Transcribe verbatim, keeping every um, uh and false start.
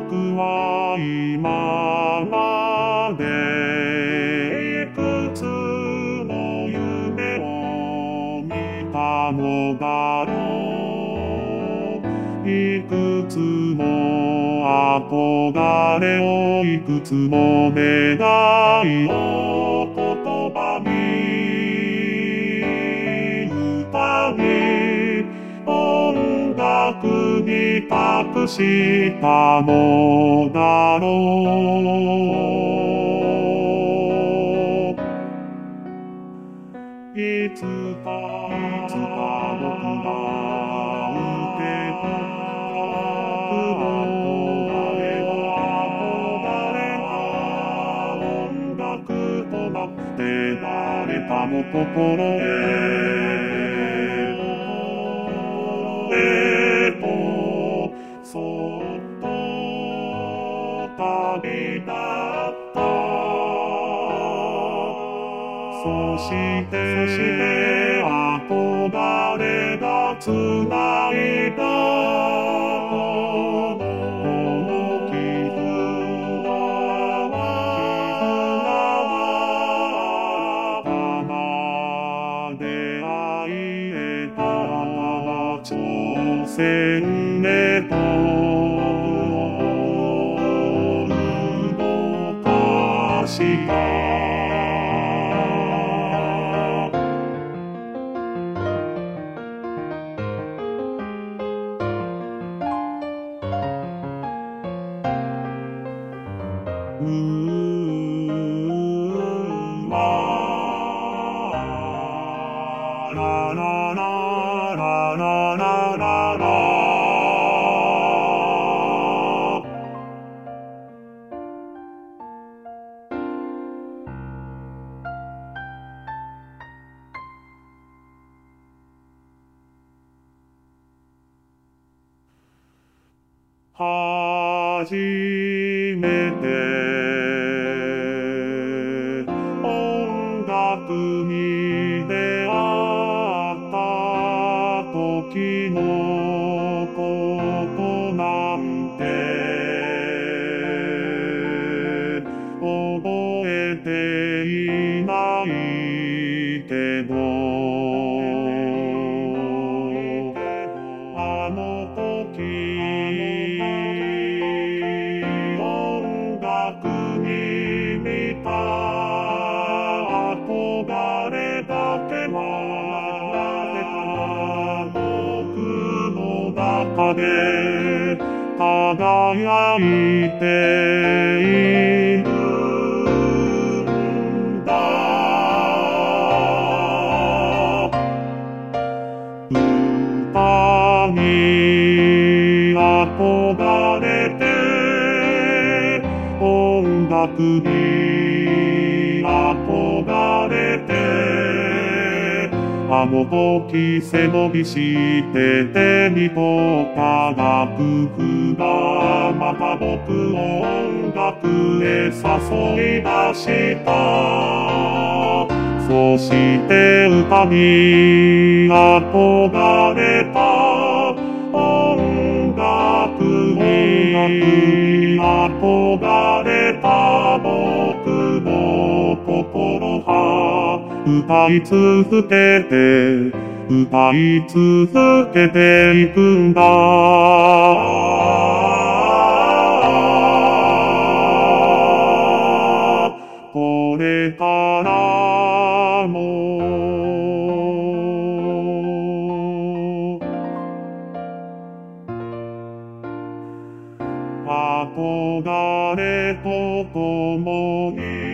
僕は今までいくつの夢を見たのだろう。いくつも憧れをいくつも願いを言葉に歌に音楽に託したのだろう。いつかいつか僕が受けた憧れは音楽となって誰かの心へそっと旅立った。そしてそして憧れがつないだこの絆は玉で会えた挑戦へと動かした。うーまララララララララ初めて音楽に出会った時のことなんて覚えていないけどあの時音楽に見た憧れだけは僕の中で輝いているんだ。歌に憧れて音楽に憧れてあの時背伸びして手に取った楽譜がまた僕を音楽へ誘い出した。そして歌に憧れた音楽に憧れた僕の心は歌い続けて歌い続けていくんだ。これからも憧れとともに